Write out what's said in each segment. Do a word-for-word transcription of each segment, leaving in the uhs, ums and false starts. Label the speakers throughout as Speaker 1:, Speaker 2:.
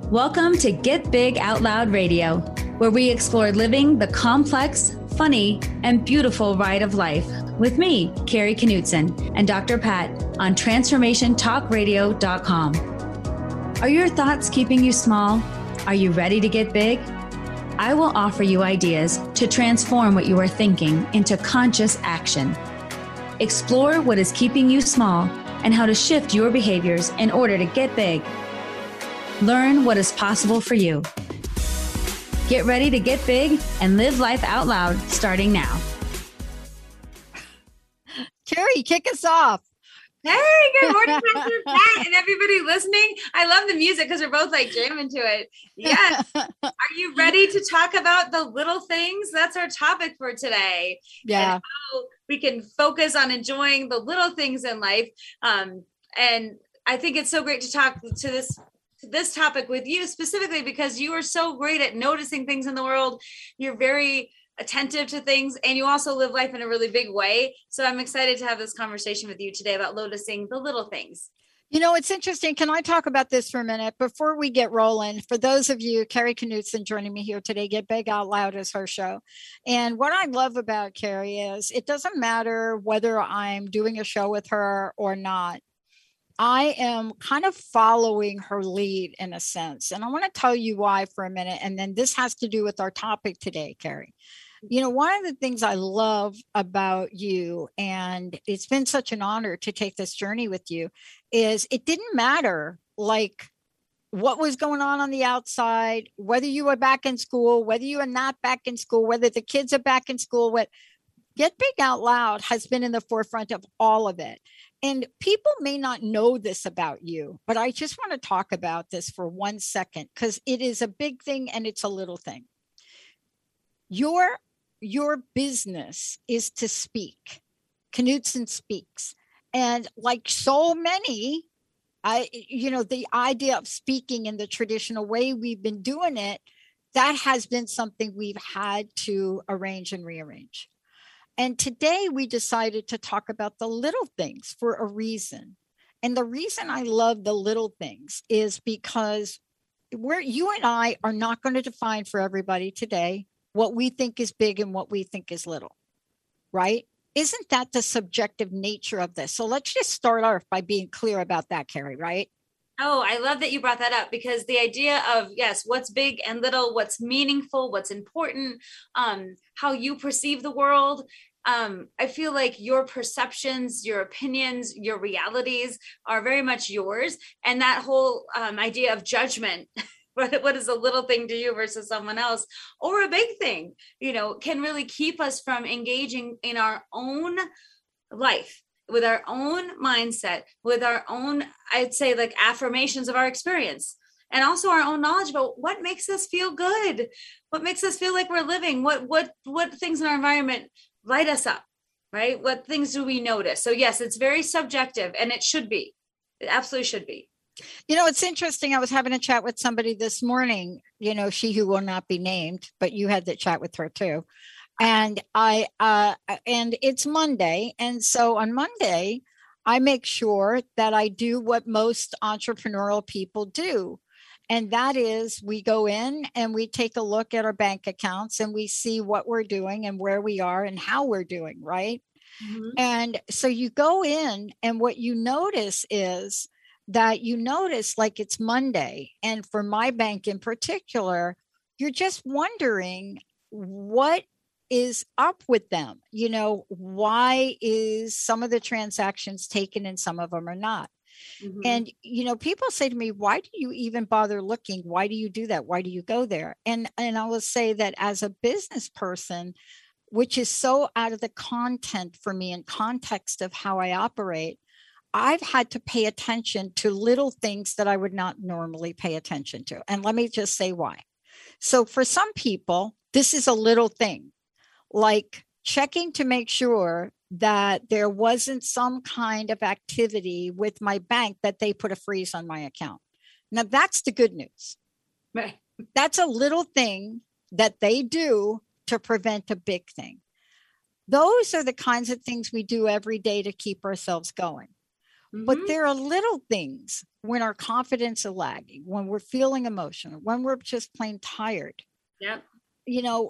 Speaker 1: Welcome to Get Big Out Loud Radio, where we explore living the complex, funny, and beautiful ride of life with me, Carrie Knutson, and Doctor Pat on transformation talk radio dot com. Are your thoughts keeping you small? Are you ready to get big? I will offer you ideas to transform what you are thinking into conscious action. Explore what is keeping you small and how to shift your behaviors in order to get big. Learn what is possible for you. Get ready to get big and live life out loud starting now.
Speaker 2: Carrie, kick us off.
Speaker 3: Hey, good morning, Doctor Pat, and everybody listening. I love the music because we're both like jamming to it. Yes. Are you ready to talk about the little things? That's our topic for today.
Speaker 2: Yeah.
Speaker 3: And how we can focus on enjoying the little things in life. Um, and I think it's so great to talk to this this topic with you specifically because you are so great at noticing things in the world. You're very attentive to things, and you also live life in a really big way. So I'm excited to have this conversation with you today about noticing the little things.
Speaker 2: You know, it's interesting. Can I talk about this for a minute before we get rolling? For those of you, Carrie Knutson joining me here today, Get Big Out Loud is her show. And what I love about Carrie is it doesn't matter whether I'm doing a show with her or not. I am kind of following her lead in a sense. And I want to tell you why for a minute. And then this has to do with our topic today, Carrie. You know, one of the things I love about you, and it's been such an honor to take this journey with you, is it didn't matter like what was going on on the outside, whether you were back in school, whether you are not back in school, whether the kids are back in school, what Get Big Out Loud has been in the forefront of all of it. And people may not know this about you, but I just want to talk about this for one second because it is a big thing and it's a little thing. Your, your business is to speak. Knutson speaks. And like so many, I, you know, the idea of speaking in the traditional way we've been doing it, that has been something we've had to arrange and rearrange. And today we decided to talk about the little things for a reason. And the reason I love the little things is because we're, you and I are not going to define for everybody today what we think is big and what we think is little, right? Isn't that the subjective nature of this? So let's just start off by being clear about that, Carrie, right?
Speaker 3: Oh, I love that you brought that up because the idea of, yes, what's big and little, what's meaningful, what's important, um, how you perceive the world. Um, I feel like your perceptions, your opinions, your realities are very much yours. And that whole um, idea of judgment, what, what is a little thing to you versus someone else, or a big thing, you know, can really keep us from engaging in our own life, with our own mindset, with our own, I'd say like affirmations of our experience, and also our own knowledge about what makes us feel good, what makes us feel like we're living, what, what, what things in our environment light us up, right? What things do we notice? So yes, it's very subjective and it should be, it absolutely should be.
Speaker 2: You know, it's interesting. I was having a chat with somebody this morning, you know, she who will not be named, but you had that chat with her too. And I, uh, and it's Monday. And so on Monday, I make sure that I do what most entrepreneurial people do. And that is we go in and we take a look at our bank accounts and we see what we're doing and where we are and how we're doing, right? Mm-hmm. And so you go in and what you notice is that you notice like it's Monday. And for my bank in particular, you're just wondering what is up with them. You know, why is some of the transactions taken and some of them are not? Mm-hmm. And, you know, people say to me, why do you even bother looking? Why do you do that? Why do you go there? And, and I will say that as a business person, which is so out of the content for me and context of how I operate, I've had to pay attention to little things that I would not normally pay attention to. And let me just say why. So for some people, this is a little thing, like checking to make sure that there wasn't some kind of activity with my bank that they put a freeze on my account. Now that's the good news.
Speaker 3: Right.
Speaker 2: That's a little thing that they do to prevent a big thing. Those are the kinds of things we do every day to keep ourselves going. Mm-hmm. But there are little things when our confidence is lagging, when we're feeling emotional, when we're just plain tired,
Speaker 3: yeah,
Speaker 2: you know,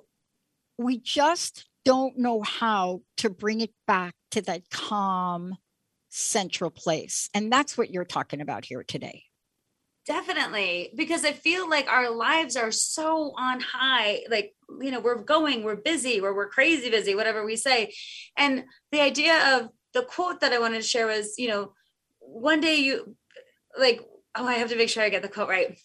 Speaker 2: we just don't know how to bring it back to that calm central place. And that's what you're talking about here today.
Speaker 3: Definitely, because I feel like our lives are so on high, like, you know, we're going, we're busy, or we're crazy busy, whatever we say. And the idea of the quote that I wanted to share was, you know, one day you like, oh, I have to make sure I get the quote right.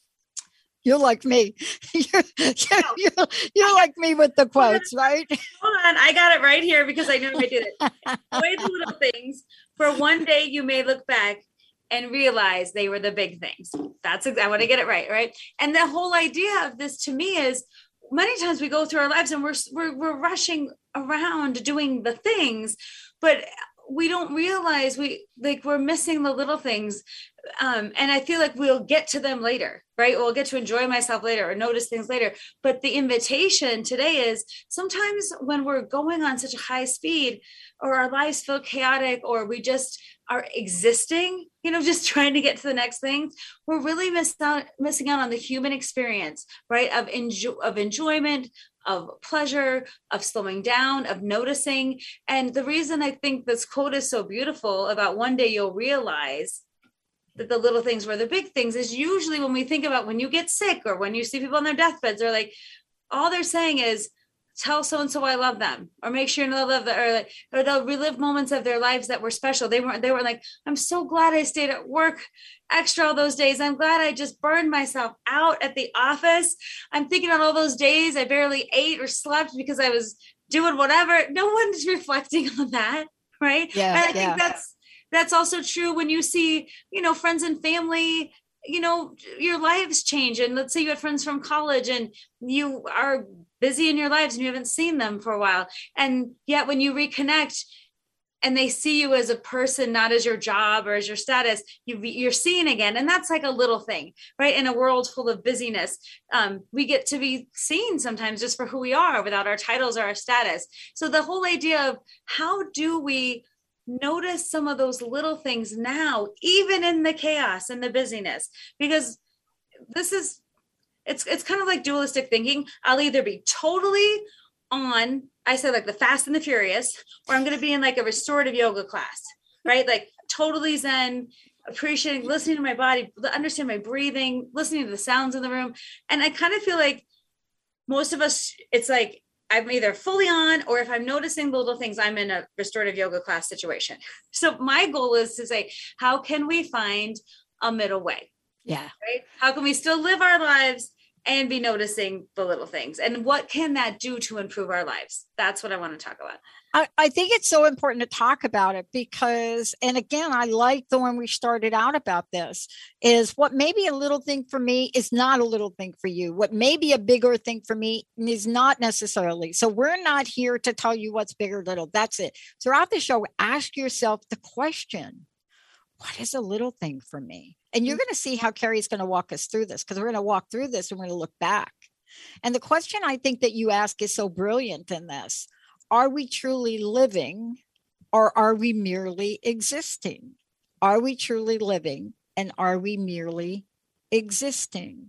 Speaker 2: You're like me. You're, you're, you're, you're like me with the quotes, right?
Speaker 3: Hold on. I got it right here because I know I did it. Enjoy the little things. For one day you may look back and realize they were the big things. That's, I want to get it right, right? And the whole idea of this to me is many times we go through our lives and we're, we're, we're rushing around doing the things, but we don't realize we like we're missing the little things. Um, and I feel like we'll get to them later, right? We'll get to enjoy myself later or notice things later. But the invitation today is sometimes when we're going on such a high speed or our lives feel chaotic or we just are existing, you know, just trying to get to the next thing, we're really miss out, missing out on the human experience, right? Of enjoy, of enjoyment, of pleasure, of slowing down, of noticing. And the reason I think this quote is so beautiful about one day you'll realize that the little things were the big things is usually when we think about when you get sick or when you see people on their deathbeds, they're like, all they're saying is, tell so-and-so I love them, or make sure they'll love them, or like, or they'll relive moments of their lives that were special. They weren't, they were like, I'm so glad I stayed at work extra all those days. I'm glad I just burned myself out at the office. I'm thinking about all those days I barely ate or slept because I was doing whatever. No one's reflecting on that. Right.
Speaker 2: Yeah,
Speaker 3: and I
Speaker 2: yeah.
Speaker 3: think that's, that's also true when you see, you know, friends and family, you know, your lives change. And let's say you had friends from college and you are busy in your lives and you haven't seen them for a while. And yet when you reconnect and they see you as a person, not as your job or as your status, you, you're seen again. And that's like a little thing, right? In a world full of busyness, um, we get to be seen sometimes just for who we are without our titles or our status. So the whole idea of how do we notice some of those little things now, even in the chaos and the busyness, because this is, it's, it's kind of like dualistic thinking. I'll either be totally on, I say like the Fast and the Furious, or I'm going to be in like a restorative yoga class, right? Like totally Zen, appreciating, listening to my body, understand my breathing, listening to the sounds in the room. And I kind of feel like most of us, it's like, I'm either fully on, or if I'm noticing the little things, I'm in a restorative yoga class situation. So my goal is to say, how can we find a middle way?
Speaker 2: Yeah.
Speaker 3: Right? How can we still live our lives and be noticing the little things? And what can that do to improve our lives? That's what I want to talk about.
Speaker 2: I, I think it's so important to talk about it because, and again, I like the one we started out about this, is what may be a little thing for me is not a little thing for you. What may be a bigger thing for me is not necessarily. So we're not here to tell you what's big or little. That's it. Throughout the show, ask yourself the question, what is a little thing for me? And you're going to see how Carrie's going to walk us through this, because we're going to walk through this and we're going to look back. And the question I think that you ask is so brilliant in this. Are we truly living, or are we merely existing? Are we truly living, and are we merely existing?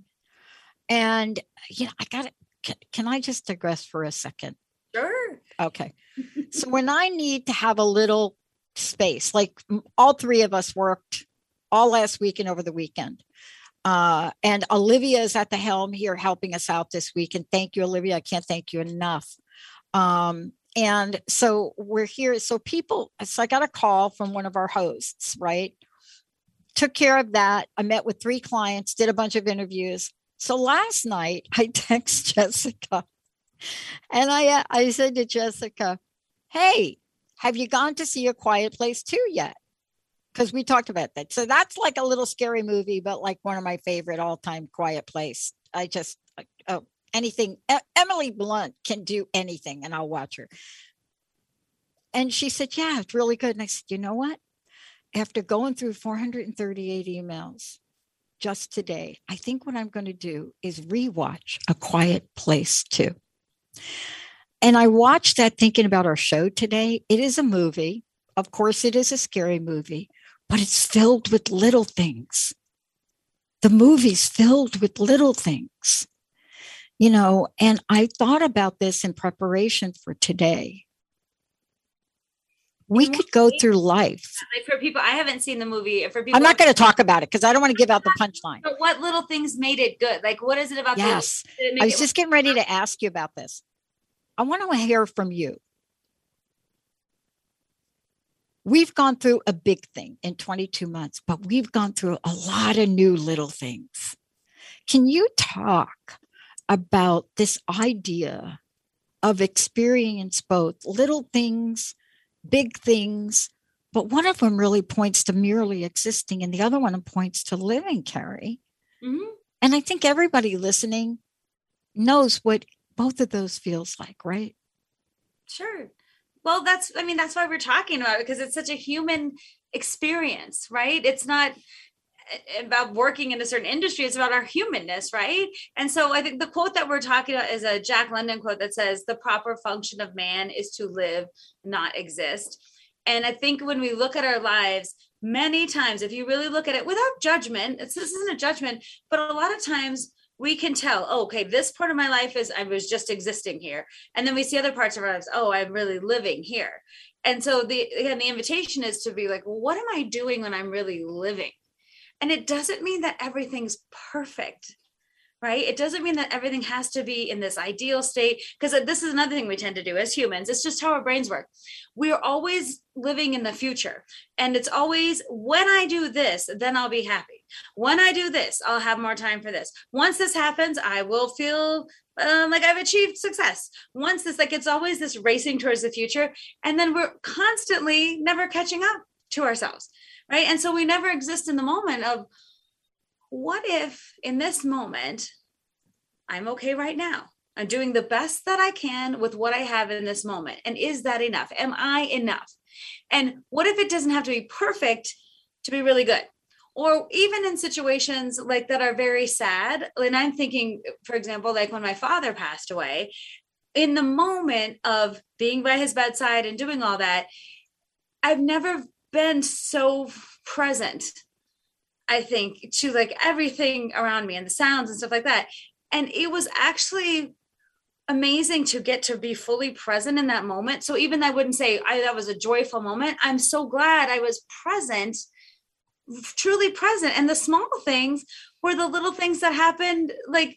Speaker 2: And, you know, I got it. Can, can I just digress for a second?
Speaker 3: Sure.
Speaker 2: Okay. So when I need to have a little space, like all three of us worked all last week and over the weekend. Uh, and Olivia is at the helm here helping us out this week. And thank you, Olivia. I can't thank you enough. Um, and so we're here. So people, so I got a call from one of our hosts, right? Took care of that. I met with three clients, did a bunch of interviews. So last night I text Jessica and I, I said to Jessica, hey, have you gone to see A Quiet Place two yet? Because we talked about that. So that's like a little scary movie, but like one of my favorite all-time Quiet Place. I just, oh, anything. E- Emily Blunt can do anything and I'll watch her. And she said, yeah, it's really good. And I said, you know what? After going through four hundred thirty-eight emails just today, I think what I'm going to do is rewatch A Quiet Place two. And I watched that thinking about our show today. It is a movie. Of course, it is a scary movie, but it's filled with little things. The movie's filled with little things, you know, and I thought about this in preparation for today. We could go through life.
Speaker 3: Like for people, I haven't seen the movie. For people,
Speaker 2: I'm not going to talk about it because I don't want to give out the punchline.
Speaker 3: But what little things made it good? Like, what is it about?
Speaker 2: Yes, the, I was just getting ready to ask you about this. I want to hear from you. We've gone through a big thing in twenty-two months, but we've gone through a lot of new little things. Can you talk about this idea of experience both little things, big things, but one of them really points to merely existing and the other one points to living, Carrie. Mm-hmm. And I think everybody listening knows what both of those feels like, right?
Speaker 3: Sure. Well, that's, I mean, that's why we're talking about it, because it's such a human experience, right? It's not about working in a certain industry. It's about our humanness, right? And so I think the quote that we're talking about is a Jack London quote that says, the proper function of man is to live, not exist. And I think when we look at our lives, many times, if you really look at it without judgment, it's, this isn't a judgment, but a lot of times we can tell, oh, okay, this part of my life is, I was just existing here. And then we see other parts of our lives, oh, I'm really living here. And so the, again, the invitation is to be like, well, what am I doing when I'm really living? And it doesn't mean that everything's perfect, right? It doesn't mean that everything has to be in this ideal state, because this is another thing we tend to do as humans. It's just how our brains work. We are always living in the future. And it's always, when I do this, then I'll be happy. When I do this, I'll have more time for this. Once this happens, I will feel um, like I've achieved success. Once this, like, it's always this racing towards the future. And then we're constantly never catching up to ourselves, right? And so we never exist in the moment of, what if in this moment, I'm okay right now? I'm doing the best that I can with what I have in this moment. And is that enough? Am I enough? And what if it doesn't have to be perfect to be really good? Or even in situations like that are very sad. And I'm thinking, for example, like when my father passed away, in the moment of being by his bedside and doing all that, I've never been so present, I think, to like everything around me and the sounds and stuff like that. And it was actually amazing to get to be fully present in that moment. So even I wouldn't say I, that was a joyful moment. I'm so glad I was present, truly present. And the small things were the little things that happened, like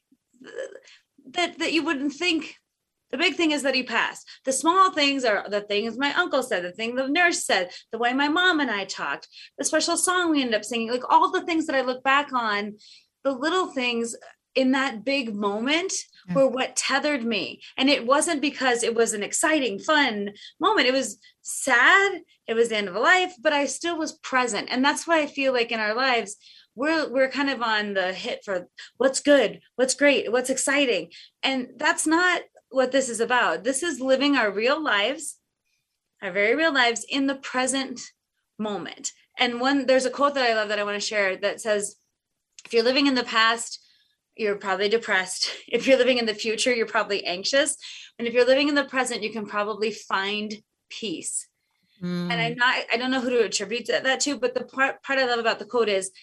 Speaker 3: that, that you wouldn't think. The big thing is that he passed. The small things are the things my uncle said, the thing the nurse said, the way my mom and I talked, the special song we ended up singing, like all the things that I look back on, the little things in that big moment were what tethered me. And it wasn't because it was an exciting, fun moment. It was sad. It was the end of a life, but I still was present. And that's why I feel like in our lives, we're we're kind of on the hit for what's good, what's great, what's exciting. And that's not what this is about. This is living our real lives, our very real lives in the present moment. And one, there's a quote that I love that I want to share that says, if you're living in the past, you're probably depressed. If you're living in the future, you're probably anxious. And if you're living in the present, you can probably find peace. Mm. And I'm not, I don't know who to attribute that to, but the part, part I love about the quote is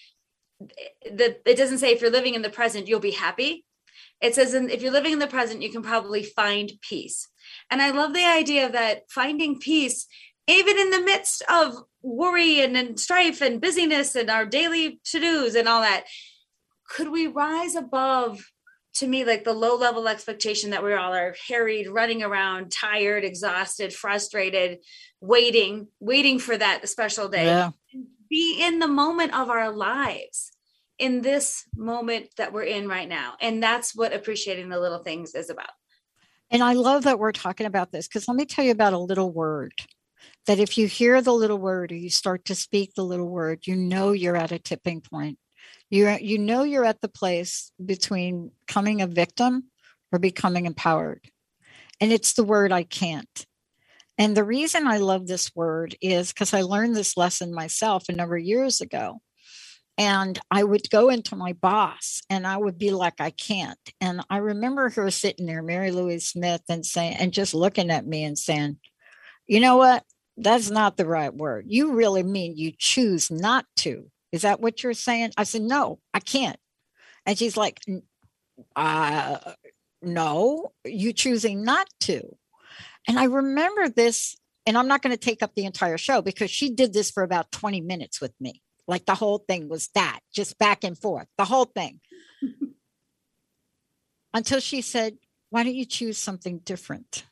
Speaker 3: that it doesn't say if you're living in the present, you'll be happy. It says, in, if you're living in the present, you can probably find peace. And I love the idea that finding peace, even in the midst of worry and, and strife and busyness and our daily to-dos and all that, could we rise above, to me, like the low level expectation that we all are harried, running around, tired, exhausted, frustrated, waiting, waiting for that special day. Yeah. Be in the moment of our lives, in this moment that we're in right now. And that's what appreciating the little things is about.
Speaker 2: And I love that we're talking about this, because let me tell you about a little word that if you hear the little word or you start to speak the little word, you know you're at a tipping point. You you know you're at the place between becoming a victim or becoming empowered. And it's the word I can't. And the reason I love this word is because I learned this lesson myself a number of years ago. And I would go into my boss and I would be like, I can't. And I remember her sitting there, Mary Louise Smith, and saying, and just looking at me and saying, you know what? That's not the right word. You really mean you choose not to. Is that what you're saying? I said, no, I can't. And she's like, uh, no, you choosing not to. And I remember this, and I'm not going to take up the entire show because she did this for about twenty minutes with me. Like the whole thing was that, just back and forth, the whole thing. Until she said, why don't you choose something different?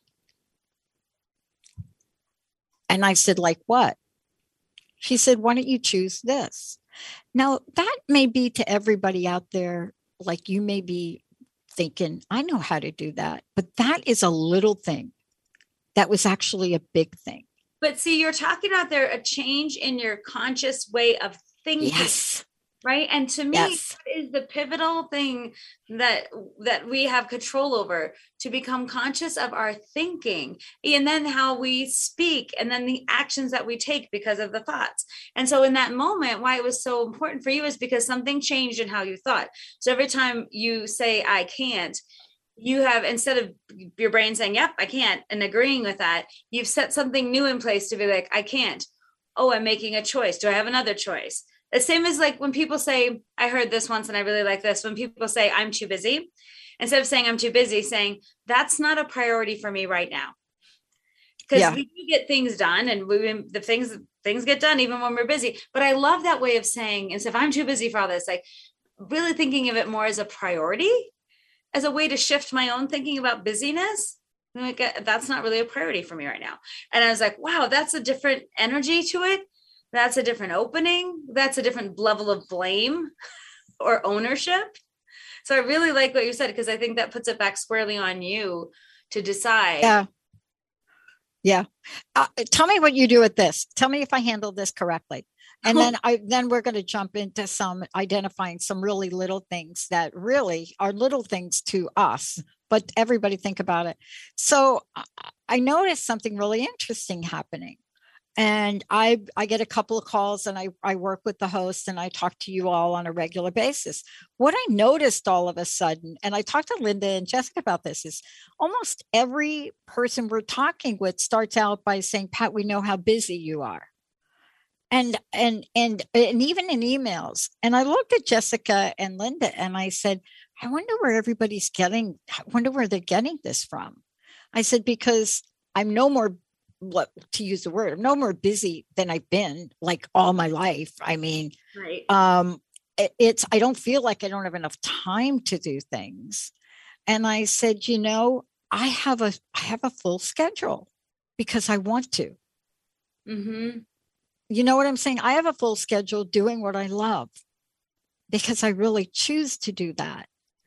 Speaker 2: And I said, like what? She said, why don't you choose this? Now, that may be to everybody out there, like you may be thinking, I know how to do that. But that is a little thing. That was actually a big thing.
Speaker 3: But see, you're talking about there a change in your conscious way of thinking.
Speaker 2: Yes.
Speaker 3: Right. And to me,
Speaker 2: yes.
Speaker 3: that is the pivotal thing that that we have control over, to become conscious of our thinking and then how we speak and then the actions that we take because of the thoughts. And so in that moment, why it was so important for you is because something changed in how you thought. So every time you say, I can't, you have, instead of your brain saying, yep, I can't, and agreeing with that, you've set something new in place to be like, I can't. Oh, I'm making a choice. Do I have another choice? The same as like when people say, I heard this once and I really like this. When people say, I'm too busy, instead of saying I'm too busy, saying that's not a priority for me right now. Because yeah. we do get things done, and we, the things, things get done even when we're busy. But I love that way of saying, instead of I'm too busy for all this, like really thinking of it more as a priority, as a way to shift my own thinking about busyness. Like, that's not really a priority for me right now. And I was like, wow, that's a different energy to it. That's a different opening. That's a different level of blame or ownership. So I really like what you said, because I think that puts it back squarely on you to decide.
Speaker 2: Yeah. Yeah. Uh, tell me what you do with this. Tell me if I handled this correctly. And then I then we're going to jump into some identifying some really little things that really are little things to us, but everybody think about it. So I noticed something really interesting happening. And I I get a couple of calls, and I, I work with the host, and I talk to you all on a regular basis. What I noticed all of a sudden, and I talked to Linda and Jessica about this, is almost every person we're talking with starts out by saying, Pat, we know how busy you are. And and and and even in emails. And I looked at Jessica and Linda and I said, I wonder where everybody's getting, I wonder where they're getting this from. I said, because I'm no more what to use the word, I'm no more busy than I've been like all my life. I mean,
Speaker 3: right.
Speaker 2: um, it, it's, I don't feel like I don't have enough time to do things. And I said, you know, I have a, I have a full schedule because I want to.
Speaker 3: Mm-hmm.
Speaker 2: You know what I'm saying? I have a full schedule doing what I love because I really choose to do that.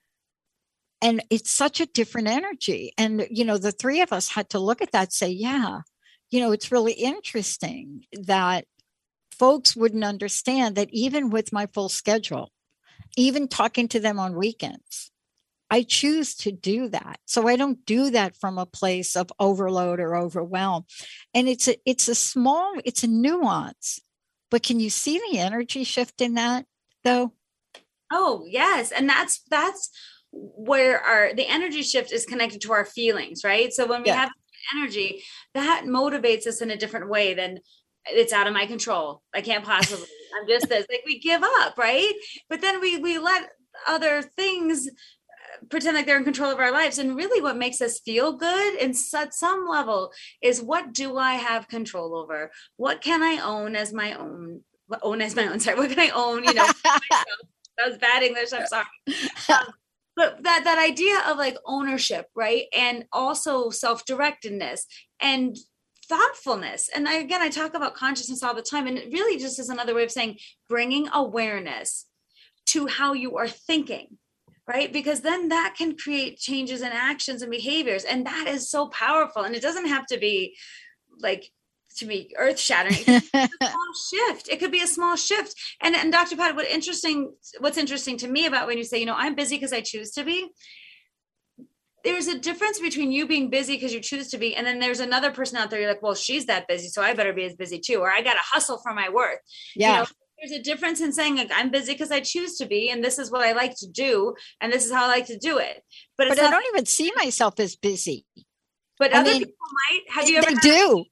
Speaker 2: And it's such a different energy. And, you know, the three of us had to look at that, say, yeah, you know, it's really interesting that folks wouldn't understand that even with my full schedule, even talking to them on weekends, I choose to do that. So I don't do that from a place of overload or overwhelm. And it's a, it's a small, it's a nuance, but can you see the energy shift in that though?
Speaker 3: Oh, yes. And that's, that's where our, the energy shift is connected to our feelings, right? So when we yeah. have energy, that motivates us in a different way than it's out of my control. I can't possibly, I'm just this, like we give up, right? But then we, we let other things pretend like they're in control of our lives. And really what makes us feel good in at some level is, what do I have control over? What can I own as my own, own as my own, sorry, what can I own? You know, that was bad English, I'm sorry. Um, But that, that idea of like ownership, right? And also self-directedness and thoughtfulness. And I, again, I talk about consciousness all the time. And it really just is another way of saying bringing awareness to how you are thinking, right? Because then that can create changes in actions and behaviors. And that is so powerful. And it doesn't have to be like, to be earth shattering. It could be a small shift. It could be a small shift. And, and Doctor Pat, what interesting, what's interesting to me about when you say, you know, I'm busy because I choose to be, there's a difference between you being busy because you choose to be. And then there's another person out there. You're like, well, she's that busy, so I better be as busy too. Or I got to hustle for my worth.
Speaker 2: Yeah.
Speaker 3: You know, there's a difference in saying like, I'm busy because I choose to be, and this is what I like to do. And this is how I like to do it. But, it's
Speaker 2: but I
Speaker 3: not,
Speaker 2: don't even see myself as busy.
Speaker 3: but
Speaker 2: I
Speaker 3: other
Speaker 2: mean,
Speaker 3: people might. Have you ever
Speaker 2: they
Speaker 3: had,
Speaker 2: do.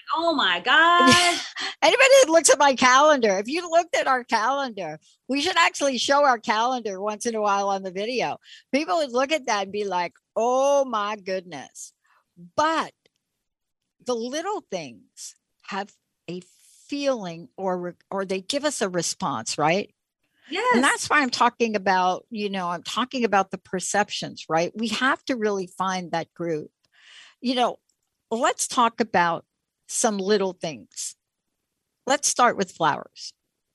Speaker 3: oh my God.
Speaker 2: Anybody that looks at my calendar, if you looked at our calendar, we should actually show our calendar once in a while on the video. People would look at that and be like, oh my goodness. But the little things have a feeling, or or they give us a response, right?
Speaker 3: Yes.
Speaker 2: And that's why I'm talking about, you know, I'm talking about the perceptions, right? We have to really find that group. You know, let's talk about some little things. Let's start with flowers.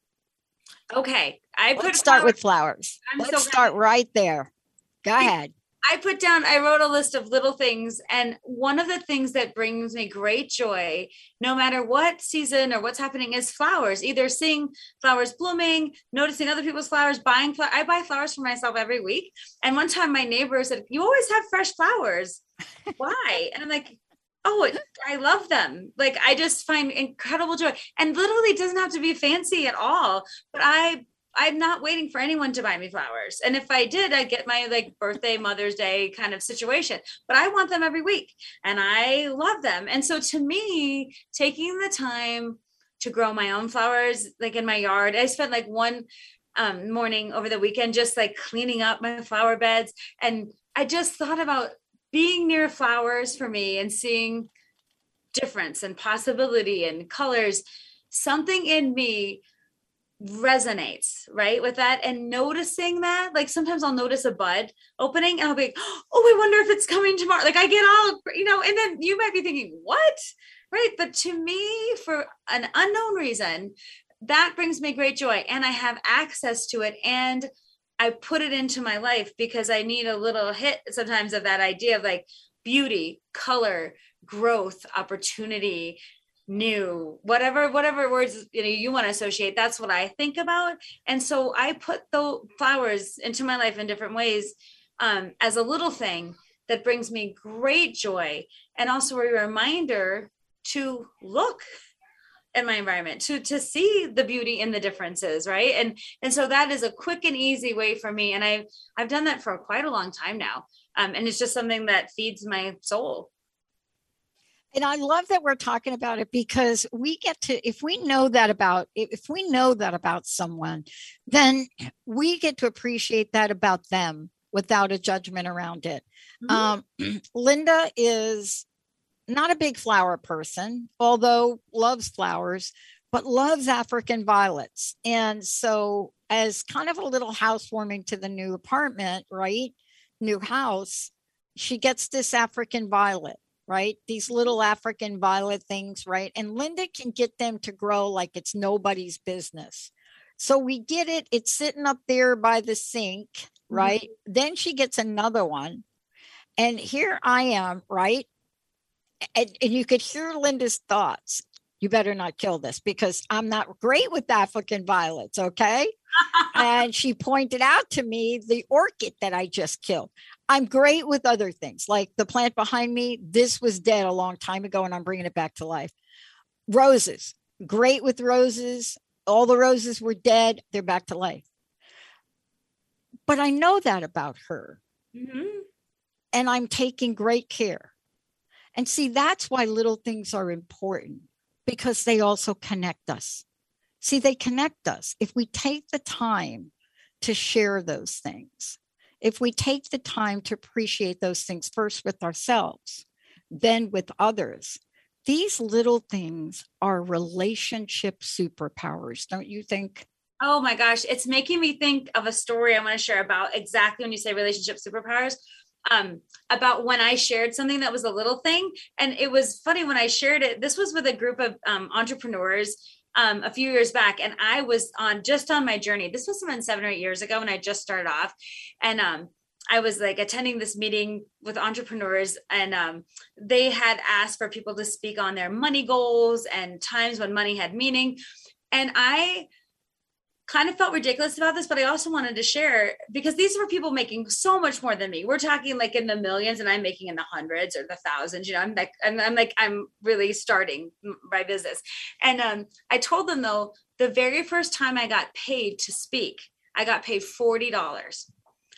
Speaker 3: Okay. I put
Speaker 2: Let's start
Speaker 3: flowers,
Speaker 2: with flowers.
Speaker 3: I'm
Speaker 2: Let's
Speaker 3: so
Speaker 2: start right there. Go ahead.
Speaker 3: I put down, I wrote a list of little things. And one of the things that brings me great joy, no matter what season or what's happening, is flowers. Either seeing flowers blooming, noticing other people's flowers, buying flowers. I buy flowers for myself every week. And one time my neighbor said, you always have fresh flowers. Why? And I'm like, oh, it, I love them. Like, I just find incredible joy. And literally it doesn't have to be fancy at all. But I I'm not waiting for anyone to buy me flowers. And if I did, I'd get my like birthday, Mother's Day kind of situation, but I want them every week and I love them. And so to me, taking the time to grow my own flowers, like in my yard, I spent like one um, morning over the weekend, just like cleaning up my flower beds. And I just thought about being near flowers for me and seeing difference and possibility and colors. Something in me resonates right with that, and noticing that, like sometimes I'll notice a bud opening and I'll be like, oh, I wonder if it's coming tomorrow. Like I get all, you know, and then you might be thinking, what? Right. But to me, for an unknown reason, that brings me great joy, and I have access to it, and I put it into my life because I need a little hit sometimes of that idea of like beauty, color, growth, opportunity, new, whatever, whatever words you know you want to associate. That's what I think about. And so I put the flowers into my life in different ways, um, as a little thing that brings me great joy, and also a reminder to look at my environment, to to see the beauty in the differences, right? And and so that is a quick and easy way for me, and I've I've done that for quite a long time now, um, and it's just something that feeds my soul.
Speaker 2: And I love that we're talking about it, because we get to, if we know that about, if we know that about someone, then we get to appreciate that about them without a judgment around it. Mm-hmm. Um, Linda is not a big flower person, although loves flowers, but loves African violets. And so as kind of a little housewarming to the new apartment, right? New house, she gets this African violet. Right? These little African violet things, right? And Linda can get them to grow like it's nobody's business. So we get it. It's sitting up there by the sink, right? Mm-hmm. Then she gets another one. And here I am, right? And, and you could hear Linda's thoughts. You better not kill this, because I'm not great with African violets, okay? And she pointed out to me the orchid that I just killed. I'm great with other things, like the plant behind me. This was dead a long time ago, and I'm bringing it back to life. Roses, great with roses. All the roses were dead. They're back to life. But I know that about her. Mm-hmm. And I'm taking great care. And see, that's why little things are important, because they also connect us. See, they connect us. If we take the time to share those things, if we take the time to appreciate those things first with ourselves, then with others, these little things are relationship superpowers, don't you think?
Speaker 3: Oh my gosh, it's making me think of a story I want to share about exactly when you say relationship superpowers, um, about when I shared something that was a little thing. And it was funny when I shared it. This was with a group of um, entrepreneurs Um, a few years back, and I was on just on my journey. This was been seven or eight years ago when I just started off, and um, I was like attending this meeting with entrepreneurs, and um, they had asked for people to speak on their money goals and times when money had meaning, and I kind of felt ridiculous about this, but I also wanted to share, because these were people making so much more than me. We're talking like in the millions, and I'm making in the hundreds or the thousands. You know, I'm like, I'm, I'm like, I'm really starting my business. And um, I told them though, the very first time I got paid to speak, I got paid forty dollars.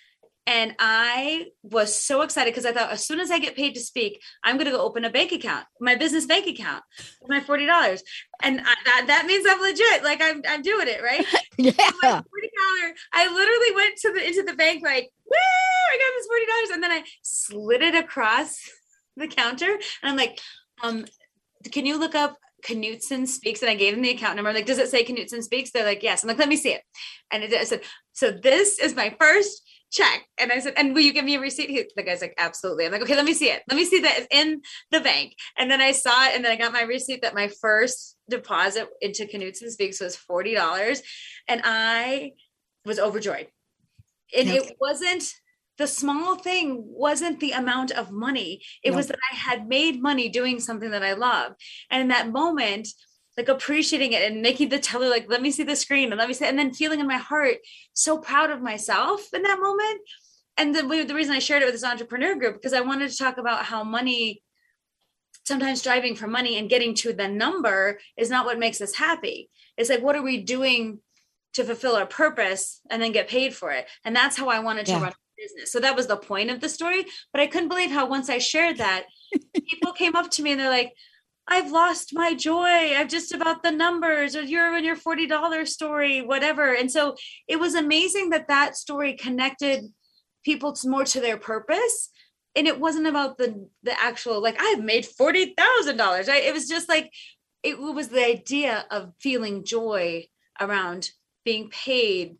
Speaker 3: And I was so excited because I thought as soon as I get paid to speak, I'm going to go open a bank account, my business bank account, with my forty dollars. And I, that, that means I'm legit. Like I'm, I'm doing it. Right.
Speaker 2: Yeah.
Speaker 3: So my forty dollars, I literally went to the, into the bank, like, woo, I got this forty dollars. And then I slid it across the counter. And I'm like, um, can you look up Knutson Speaks? And I gave them the account number. I'm like, does it say Knutson Speaks? They're like, yes. I'm like, let me see it. And it, I said, so this is my first check. And I said, and will you give me a receipt? He, the guy's like, absolutely. I'm like, okay, let me see it. Let me see that it's in the bank. And then I saw it. And then I got my receipt that my first deposit into Knutson Speaks was forty dollars. And I was overjoyed. And okay. It wasn't, the small thing wasn't the amount of money. It nope. was that I had made money doing something that I love. And in that moment, like appreciating it and making the teller, like, let me see the screen and let me see, and then feeling in my heart so proud of myself in that moment. And the, the reason I shared it with this entrepreneur group, because I wanted to talk about how money, sometimes striving for money and getting to the number is not what makes us happy. It's like, what are we doing to fulfill our purpose and then get paid for it? And that's how I wanted to yeah. run a business. So that was the point of the story. But I couldn't believe how once I shared that, people came up to me and they're like, I've lost my joy. I'm just about the numbers, or you're in your forty dollars story, whatever. And so it was amazing that that story connected people to more to their purpose. And it wasn't about the, the actual, like, I've made forty thousand dollars. Right? It was just like, it was the idea of feeling joy around being paid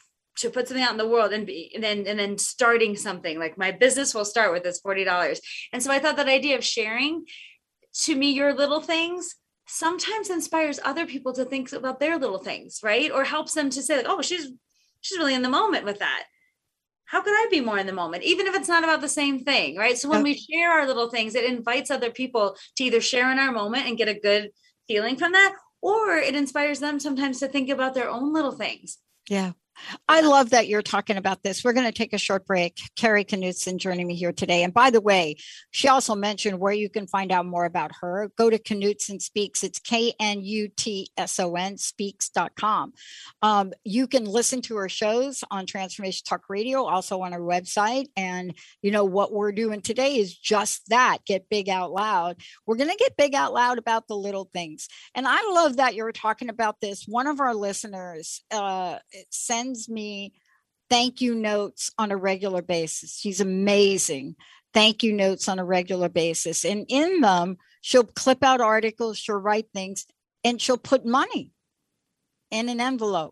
Speaker 3: to put something out in the world and, be, and then and then starting something. Like, my business will start with this forty dollars. And so I thought that idea of sharing, to me, your little things sometimes inspires other people to think about their little things, right? Or helps them to say, like, oh, she's she's really in the moment with that. How could I be more in the moment? Even if it's not about the same thing, right? So when okay. we share our little things, it invites other people to either share in our moment and get a good feeling from that, or it inspires them sometimes to think about their own little things.
Speaker 2: Yeah. I love that you're talking about this. We're going to take a short break. Carrie Knutson joining me here today. And by the way, she also mentioned where you can find out more about her. Go to Knutson Speaks. It's K N U T S O N speaks dot com. Um, you can listen to her shows on Transformation Talk Radio, also on her website. And, you know, what we're doing today is just that, get big out loud. We're going to get big out loud about the little things. And I love that you're talking about this. One of our listeners uh, sends me thank you notes on a regular basis. She's amazing. Thank you notes on a regular basis. And in them, she'll clip out articles, she'll write things, and she'll put money in an envelope.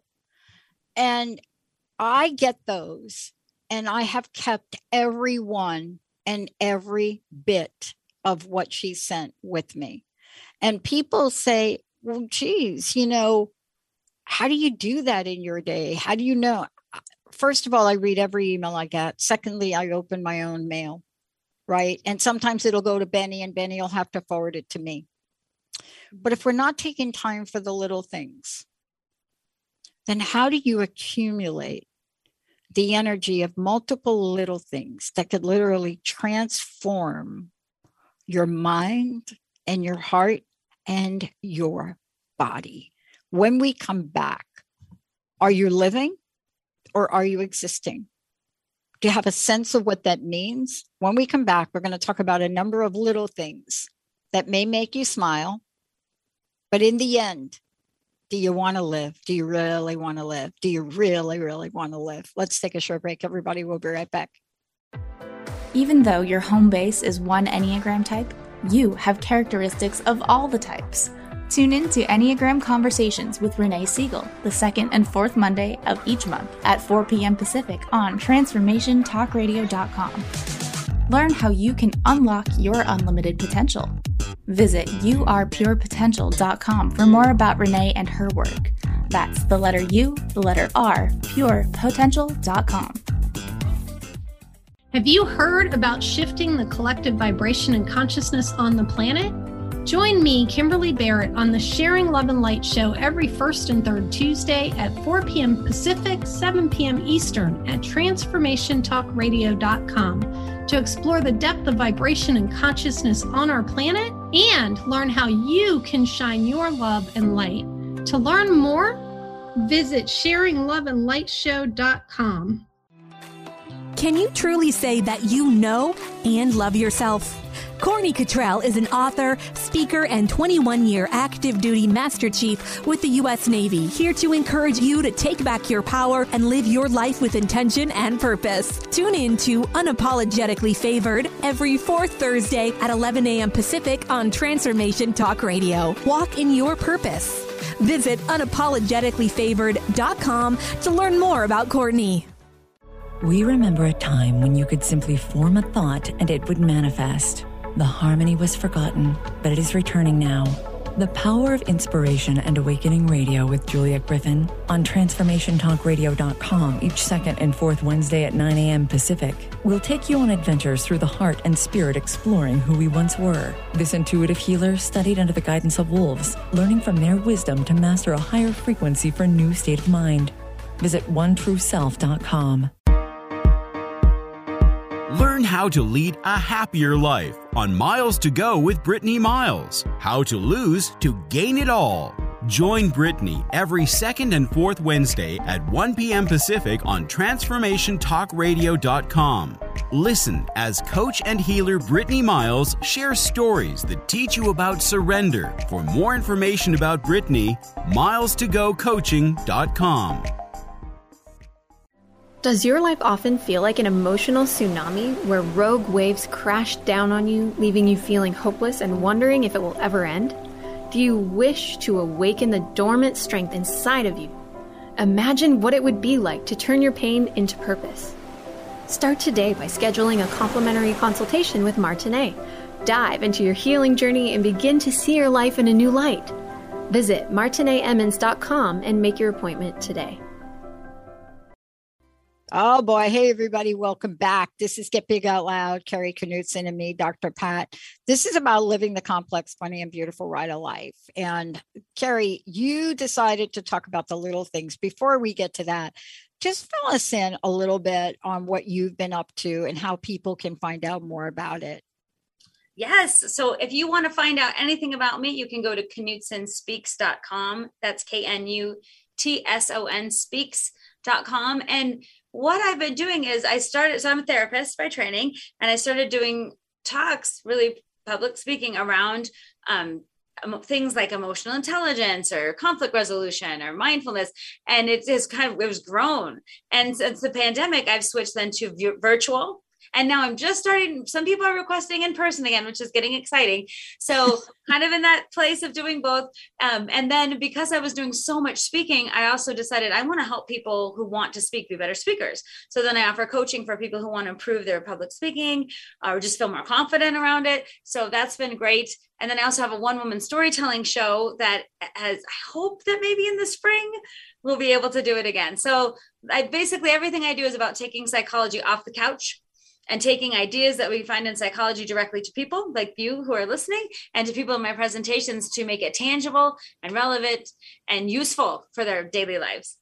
Speaker 2: And I get those, and I have kept every one and every bit of what she sent with me. And people say, well, geez, you know, how do you do that in your day? How do you know? First of all, I read every email I get. Secondly, I open my own mail, right? And sometimes it'll go to Benny, and Benny will have to forward it to me. But if we're not taking time for the little things, then how do you accumulate the energy of multiple little things that could literally transform your mind and your heart and your body? When we come back, are you living or are you existing? Do you have a sense of what that means? When we come back, we're going to talk about a number of little things that may make you smile. But in the end, do you want to live? Do you really want to live? Do you really, really want to live? Let's take a short break, everybody. We'll be right back.
Speaker 4: Even though your home base is one Enneagram type, you have characteristics of all the types. Tune in to Enneagram Conversations with Renee Siegel, the second and fourth Monday of each month at four p.m. Pacific on transformation talk radio dot com. Learn how you can unlock your unlimited potential. Visit you are pure potential dot com for more about Renee and her work. That's the letter U, the letter R, pure potential dot com.
Speaker 5: Have you heard about shifting the collective vibration and consciousness on the planet? Join me, Kimberly Barrett, on the Sharing Love and Light show every first and third Tuesday at four p.m. Pacific, seven p.m. Eastern at transformation talk radio dot com to explore the depth of vibration and consciousness on our planet and learn how you can shine your love and light. To learn more, visit sharing love and light show dot com.
Speaker 6: Can you truly say that you know and love yourself? Courtney Cottrell is an author, speaker, and twenty-one-year active duty Master Chief with the U S Navy, here to encourage you to take back your power and live your life with intention and purpose. Tune in to Unapologetically Favored every fourth Thursday at eleven a.m. Pacific on Transformation Talk Radio. Walk in your purpose. Visit unapologetically favored dot com to learn more about Courtney.
Speaker 7: We remember a time when you could simply form a thought and it would manifest. The harmony was forgotten, but it is returning now. The Power of Inspiration and Awakening Radio with Juliet Griffin on transformation talk radio dot com each second and fourth Wednesday at nine a.m. Pacific. We'll take you on adventures through the heart and spirit, exploring who we once were. This intuitive healer studied under the guidance of wolves, learning from their wisdom to master a higher frequency for a new state of mind. Visit one true self dot com.
Speaker 8: Learn how to lead a happier life on Miles to Go with Brittany Miles. How to lose to gain it all. Join Brittany every second and fourth Wednesday at one p.m. Pacific on transformation talk radio dot com. Listen as coach and healer Brittany Miles shares stories that teach you about surrender. For more information about Brittany, miles to go coaching dot com.
Speaker 9: Does your life often feel like an emotional tsunami where rogue waves crash down on you, leaving you feeling hopeless and wondering if it will ever end? Do you wish to awaken the dormant strength inside of you? Imagine what it would be like to turn your pain into purpose. Start today by scheduling a complimentary consultation with Martinet. Dive into your healing journey and begin to see your life in a new light. Visit martinet emmons dot com and make your appointment today.
Speaker 2: Oh boy. Hey, everybody. Welcome back. This is Get Big Out Loud, Carrie Knutson and me, Doctor Pat. This is about living the complex, funny, and beautiful ride of life. And Carrie, you decided to talk about the little things. Before we get to that, just fill us in a little bit on what you've been up to and how people can find out more about it.
Speaker 3: Yes. So if you want to find out anything about me, you can go to knutson speaks dot com. That's K N U T S O N speaks dot com. And what I've been doing is I started, so I'm a therapist by training, and I started doing talks, really public speaking around um, things like emotional intelligence or conflict resolution or mindfulness. And it is kind of, it was grown. And since the pandemic, I've switched then to v- virtual. And now I'm just starting, some people are requesting in person again, which is getting exciting. So kind of in that place of doing both. Um, and then because I was doing so much speaking, I also decided I want to help people who want to speak be better speakers. So then I offer coaching for people who want to improve their public speaking or just feel more confident around it. So that's been great. And then I also have a one-woman storytelling show that has, I hope that maybe in the spring we'll be able to do it again. So I basically, everything I do is about taking psychology off the couch and taking ideas that we find in psychology directly to people like you who are listening, and to people in my presentations to make it tangible and relevant and useful for their daily lives.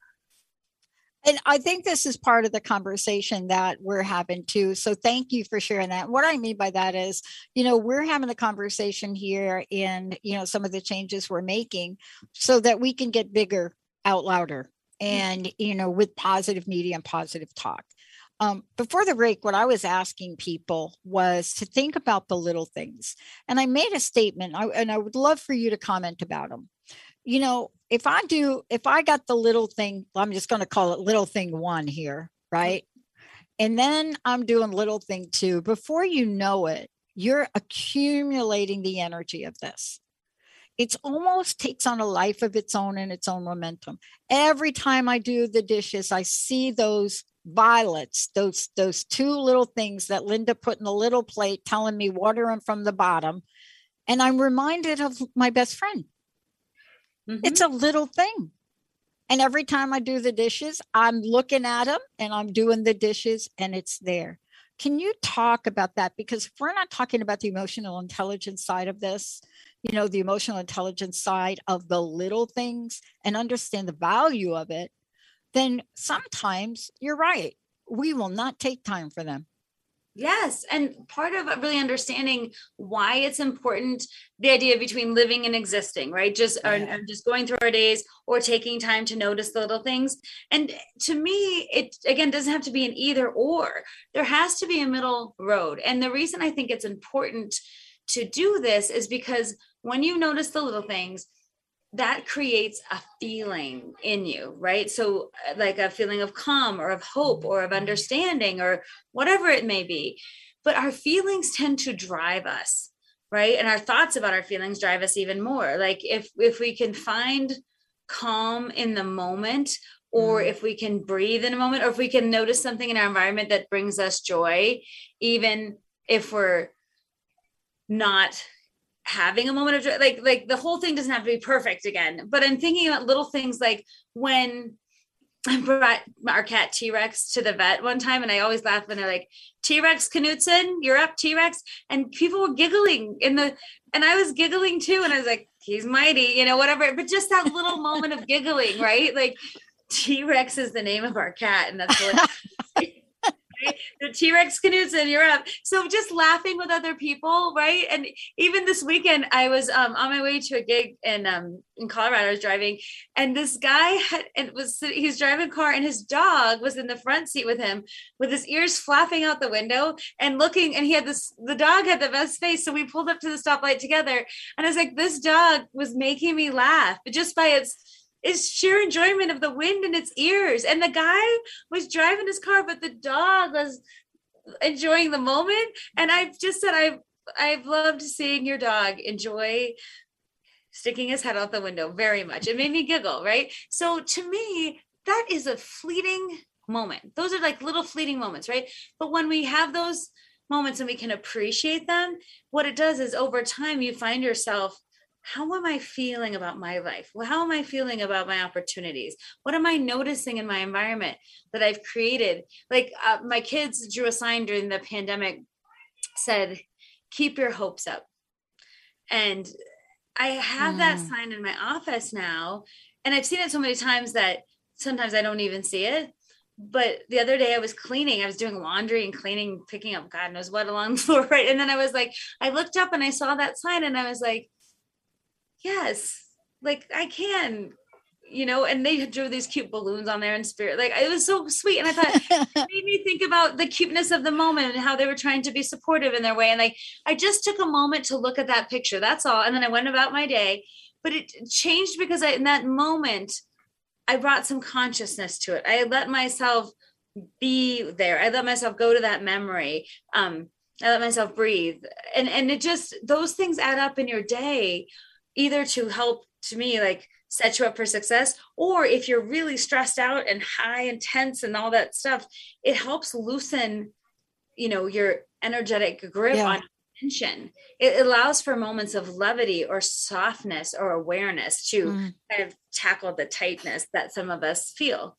Speaker 2: And I think this is part of the conversation that we're having too. So thank you for sharing that. What I mean by that is, you know, we're having a conversation here in, you know, some of the changes we're making so that we can get bigger out louder and, you know, with positive media and positive talk. Um, before the break, what I was asking people was to think about the little things. And I made a statement, I, and I would love for you to comment about them. You know, if I do, if I got the little thing, I'm just going to call it little thing one here, right? And then I'm doing little thing two. Before you know it, you're accumulating the energy of this. It almost takes on a life of its own and its own momentum. Every time I do the dishes, I see those violets, those those two little things that Linda put in a little plate telling me water them from the bottom. And I'm reminded of my best friend. Mm-hmm. It's a little thing. And every time I do the dishes, I'm looking at them and I'm doing the dishes and it's there. Can you talk about that? Because if we're not talking about the emotional intelligence side of this, you know, the emotional intelligence side of the little things and understand the value of it, then sometimes you're right. We will not take time for them.
Speaker 3: Yes. And part of really understanding why it's important, the idea between living and existing, right? Just, yeah. or, or just going through our days or taking time to notice the little things. And to me, it, again, doesn't have to be an either or. There has to be a middle road. And the reason I think it's important to do this is because when you notice the little things, that creates a feeling in you, right? So like a feeling of calm or of hope or of understanding or whatever it may be. But our feelings tend to drive us, right? And our thoughts about our feelings drive us even more. Like if, if we can find calm in the moment, or if we can breathe in a moment, or if we can notice something in our environment that brings us joy, even if we're not having a moment of joy, like, like the whole thing doesn't have to be perfect again, but I'm thinking about little things like when I brought our cat T-Rex to the vet one time, and I always laugh when they're like, T-Rex Knutson, you're up, T-Rex. And people were giggling in the, and I was giggling too. And I was like, he's mighty, you know, whatever. But just that little moment of giggling, right? Like T-Rex is the name of our cat. And that's what the T-Rex Knutson, you're up. So just laughing with other people, right? And even this weekend, I was um, on my way to a gig in um, in Colorado. I was driving, and this guy had and was he was driving a car, and his dog was in the front seat with him, with his ears flapping out the window and looking. And he had this. The dog had the best face, so we pulled up to the stoplight together, and I was like, this dog was making me laugh just by its. Is sheer enjoyment of the wind in its ears. And the guy was driving his car, but the dog was enjoying the moment. And I've just said, I've, I've loved seeing your dog enjoy sticking his head out the window very much. It made me giggle, right? So to me, that is a fleeting moment. Those are like little fleeting moments, right? But when we have those moments and we can appreciate them, what it does is over time, you find yourself, how am I feeling about my life? Well, how am I feeling about my opportunities? What am I noticing in my environment that I've created? Like uh, my kids drew a sign during the pandemic, said, keep your hopes up. And I have mm. that sign in my office now. And I've seen it so many times that sometimes I don't even see it. But the other day I was cleaning, I was doing laundry and cleaning, picking up God knows what along the floor, right? And then I was like, I looked up and I saw that sign and I was like, yes, like I can, you know, and they drew these cute balloons on there in spirit. Like it was so sweet. And I thought, it made me think about the cuteness of the moment and how they were trying to be supportive in their way. And like, I just took a moment to look at that picture. That's all. And then I went about my day, but it changed because I, in that moment, I brought some consciousness to it. I let myself be there. I let myself go to that memory. Um, I let myself breathe. And, and it just, those things add up in your day, either to help, to me, like set you up for success, or if you're really stressed out and high and tense and all that stuff, it helps loosen, you know, your energetic grip yeah. on tension. It allows for moments of levity or softness or awareness to mm. kind of tackle the tightness that some of us feel.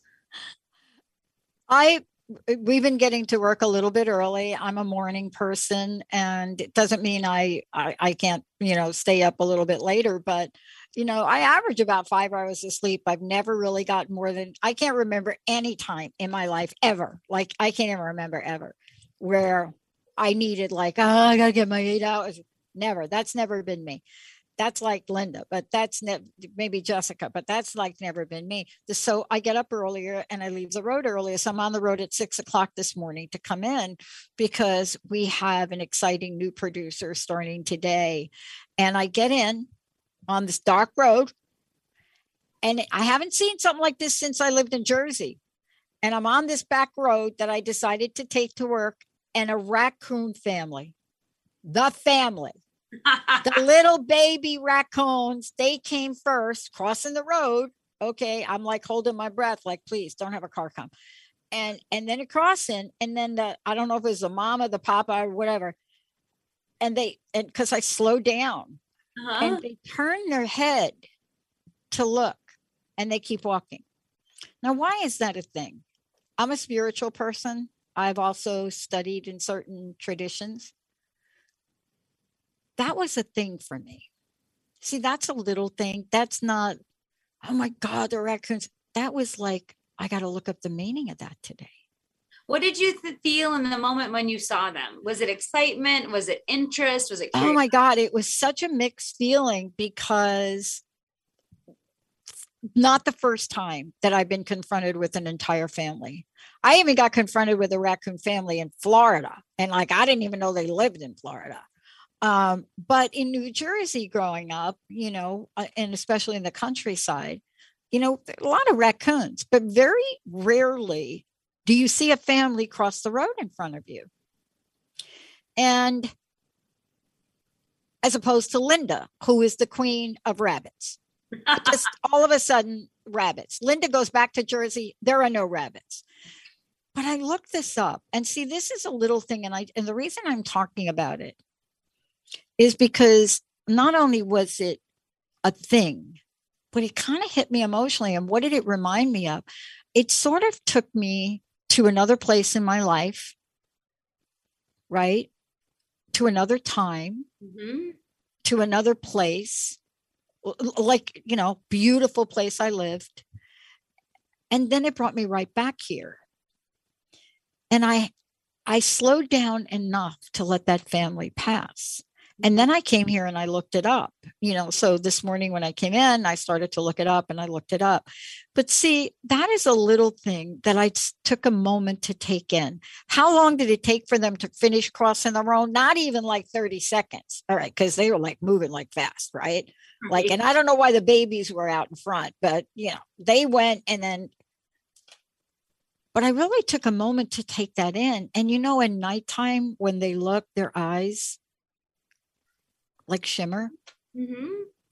Speaker 2: I We've been getting to work a little bit early. I'm a morning person, and it doesn't mean I, I, I can't, you know, stay up a little bit later, but, you know, I average about five hours of sleep. I've never really got more than, I can't remember any time in my life ever. Like I can't even remember ever where I needed like, oh, I got to get my eight hours. Never. That's never been me. That's like Linda, but that's ne- maybe Jessica, but that's like never been me. So I get up earlier and I leave the road earlier. So I'm on the road at six o'clock this morning to come in because we have an exciting new producer starting today. And I get in on this dark road, and I haven't seen something like this since I lived in Jersey. And I'm on this back road that I decided to take to work, and a raccoon family, the family, the little baby raccoons, they came first, crossing the road. Okay, I'm like holding my breath, like, please don't have a car come. And and then a crossing, and then the, I don't know if it was the mama, the papa, or whatever. And they, and because I slowed down, uh-huh. and they turn their head to look, and they keep walking. Now, why is that a thing? I'm a spiritual person. I've also studied in certain traditions. That was a thing for me. See, that's a little thing. That's not, oh my God, the raccoons. That was like, I got to look up the meaning of that today.
Speaker 3: What did you th- feel in the moment when you saw them? Was it excitement? Was it interest? Was it
Speaker 2: curiosity? Oh my God, it was such a mixed feeling because not the first time that I've been confronted with an entire family. I even got confronted with a raccoon family in Florida. And like, I didn't even know they lived in Florida. Um, but in New Jersey growing up, you know, uh, and especially in the countryside, you know, a lot of raccoons, but very rarely do you see a family cross the road in front of you. And as opposed to Linda, who is the queen of rabbits. Just all of a sudden, rabbits. Linda goes back to Jersey. There are no rabbits. But I looked this up and see, this is a little thing. And I, and the reason I'm talking about it is because not only was it a thing, but it kind of hit me emotionally. And what did it remind me of? It sort of took me to another place in my life, right? To another time, mm-hmm. to another place. Like, you know, beautiful place I lived. And then it brought me right back here. And I, I slowed down enough to let that family pass. And then I came here and I looked it up, you know, so this morning when I came in, I started to look it up and I looked it up. But see, that is a little thing that I took a moment to take in. How long did it take for them to finish crossing the road? Not even like thirty seconds. All right. Cause they were like moving like fast, right? Like, and I don't know why the babies were out in front, but you know, they went and then, but I really took a moment to take that in. And, you know, at nighttime when they look, their eyes like shimmer. Mm-hmm.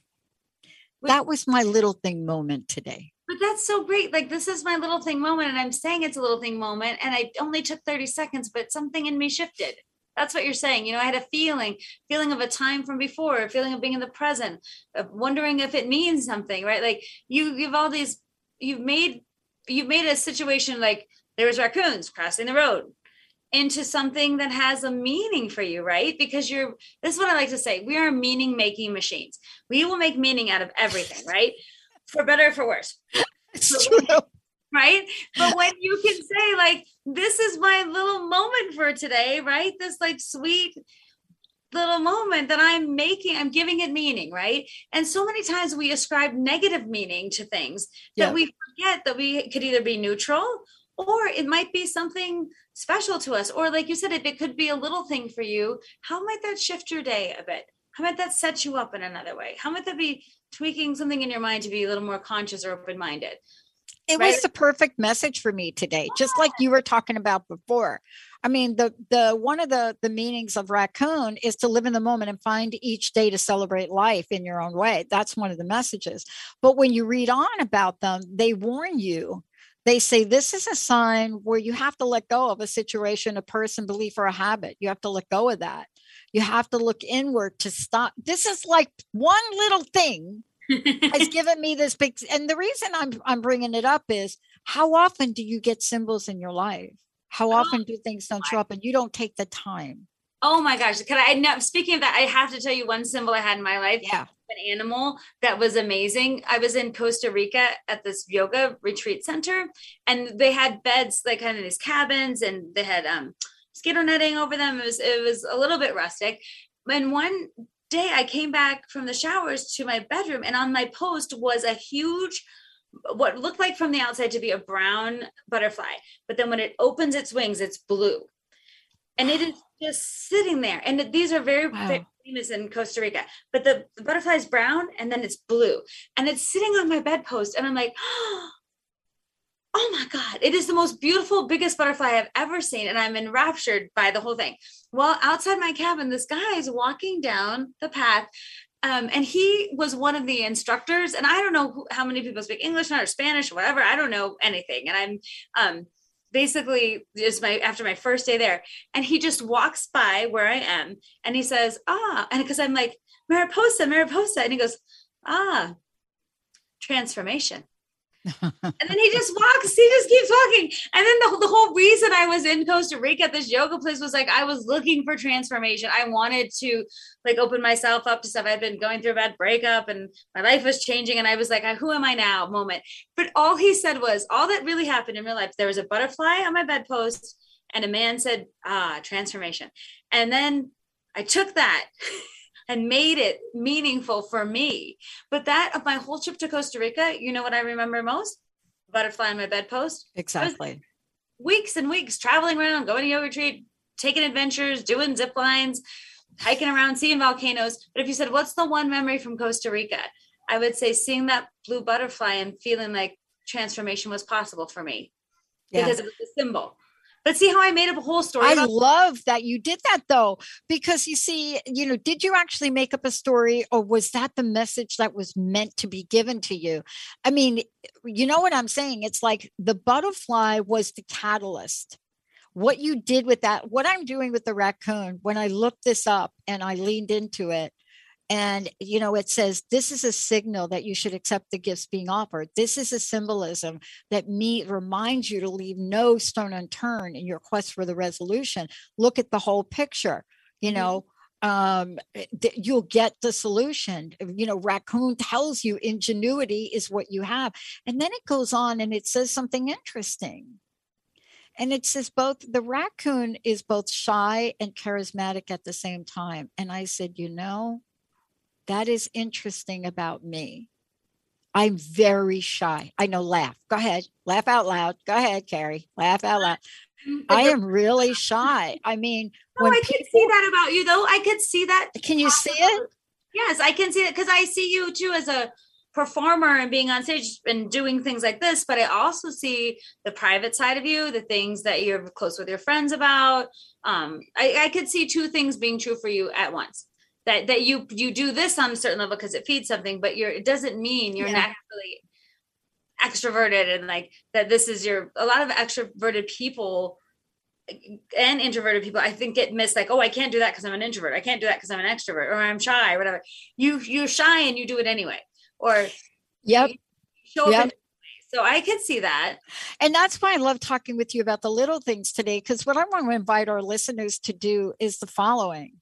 Speaker 2: That was my little thing moment today.
Speaker 3: But that's so great. Like, this is my little thing moment. And I'm saying it's a little thing moment. And I only took thirty seconds, but something in me shifted. That's what you're saying. You know, I had a feeling, feeling of a time from before, a feeling of being in the present, of wondering if it means something, right? Like you, you've all these, you've made, you've made a situation like there was raccoons crossing the road into something that has a meaning for you, right? Because you're, this is what I like to say. We are meaning making machines. We will make meaning out of everything, right? For better or for worse.
Speaker 2: It's true.
Speaker 3: Right? But when you can say like, this is my little moment for today, right? This like sweet little moment that I'm making, I'm giving it meaning, right? And so many times we ascribe negative meaning to things that yeah. we forget that we could either be neutral or it might be something special to us. Or like you said, if it could be a little thing for you, how might that shift your day a bit? How might that set you up in another way? How might that be tweaking something in your mind to be a little more conscious or open-minded?
Speaker 2: It right? was the perfect message for me today, just like you were talking about before. I mean, the the one of the, the meanings of raccoon is to live in the moment and find each day to celebrate life in your own way. That's one of the messages. But when you read on about them, they warn you. They say this is a sign where you have to let go of a situation, a person, belief, or a habit. You have to let go of that. You have to look inward to stop. This is like one little thing has given me this big, and the reason I'm I'm bringing it up is how often do you get symbols in your life? How often do things don't show up and you don't take the time?
Speaker 3: Oh my gosh! Can I? Now, speaking of that, I have to tell you one symbol I had in my life.
Speaker 2: Yeah,
Speaker 3: an animal that was amazing. I was in Costa Rica at this yoga retreat center, and they had beds like kind of these cabins, and they had um mosquito netting over them. It was it was a little bit rustic. And one day I came back from the showers to my bedroom, and on my post was a huge, what looked like from the outside to be a brown butterfly, but then when it opens its wings, it's blue, and it is just sitting there. And these are very, wow. very famous in Costa Rica, but the, the butterfly is brown and then it's blue, and it's sitting on my bedpost, and I'm like, oh my God, it is the most beautiful, biggest butterfly I've ever seen. And I'm enraptured by the whole thing. Well, outside my cabin, this guy is walking down the path. Um, and he was one of the instructors. And I don't know who, how many people speak English or Spanish or whatever. I don't know anything. And I'm um, basically just my, after my first day there. And he just walks by where I am. And he says, ah, and because I'm like, Mariposa, Mariposa. And he goes, ah, transformation. And then he just walks, he just keeps walking. And then the, the whole reason I was in Costa Rica at this yoga place was like, I was looking for transformation. I wanted to like open myself up to stuff. I'd been going through a bad breakup and my life was changing. And I was like, who am I now moment. But all he said was all that really happened in real life. There was a butterfly on my bedpost and a man said, ah, transformation. And then I took that and made it meaningful for me. But that of my whole trip to Costa Rica, you know what I remember most? Butterfly on my bedpost.
Speaker 2: Exactly.
Speaker 3: Weeks and weeks traveling around, going to yoga retreat, taking adventures, doing zip lines, hiking around, seeing volcanoes. But if you said, what's the one memory from Costa Rica? I would say seeing that blue butterfly and feeling like transformation was possible for me, yeah, because it was a symbol. But see how I made up a whole story?
Speaker 2: I
Speaker 3: about-
Speaker 2: love that you did that, though, because you see, you know, did you actually make up a story, or was that the message that was meant to be given to you? I mean, you know what I'm saying? It's like the butterfly was the catalyst. What you did with that, what I'm doing with the raccoon, when I looked this up and I leaned into it, and, you know, it says, this is a signal that you should accept the gifts being offered. This is a symbolism that me reminds you to leave no stone unturned in your quest for the resolution. Look at the whole picture, you know, um, th- you'll get the solution. You know, raccoon tells you ingenuity is what you have. And then it goes on and it says something interesting. And it says both the raccoon is both shy and charismatic at the same time. And I said, you know, that is interesting about me. I'm very shy. I know, laugh. Go ahead. Laugh out loud. Go ahead, Carrie. Laugh out loud. I am really shy. I mean,
Speaker 3: no,
Speaker 2: when
Speaker 3: I
Speaker 2: people,
Speaker 3: can see that about you, though. I could see that.
Speaker 2: Can you see it?
Speaker 3: Yes, I can see it, because I see you too as a performer and being on stage and doing things like this. But I also see the private side of you, the things that you're close with your friends about. Um, I, I could see two things being true for you at once. That that you you do this on a certain level because it feeds something, but you're it doesn't mean you're yeah. naturally extroverted, and like that this is your a lot of extroverted people and introverted people, I think, get missed, like, oh, I can't do that because I'm an introvert. I can't do that because I'm an extrovert, or I'm shy, or whatever. You you're shy and you do it anyway. Or
Speaker 2: yep.
Speaker 3: you show
Speaker 2: yep.
Speaker 3: up So I could see that.
Speaker 2: And that's why I love talking with you about the little things today, because what I want to invite our listeners to do is the following.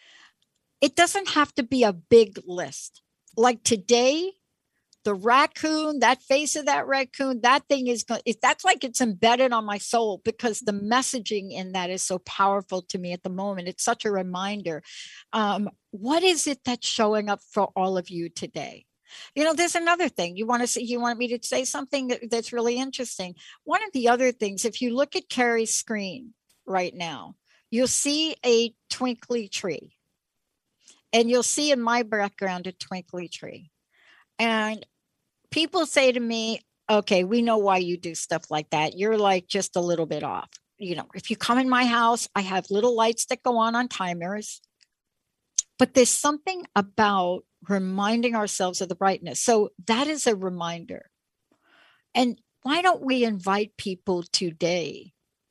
Speaker 2: It doesn't have to be a big list. Like today, the raccoon, that face of that raccoon, that thing is going, that's like it's embedded on my soul, because the messaging in that is so powerful to me at the moment. It's such a reminder. Um, what is it that's showing up for all of you today? You know, there's another thing you want to say. You want me to say something that, that's really interesting. One of the other things, if you look at Carrie's screen right now, you'll see a twinkly tree. And you'll see in my background a twinkly tree. And people say to me, okay, we know why you do stuff like that. You're like just a little bit off. You know, if you come in my house, I have little lights that go on on timers. But there's something about reminding ourselves of the brightness. So that is a reminder. And why don't we invite people today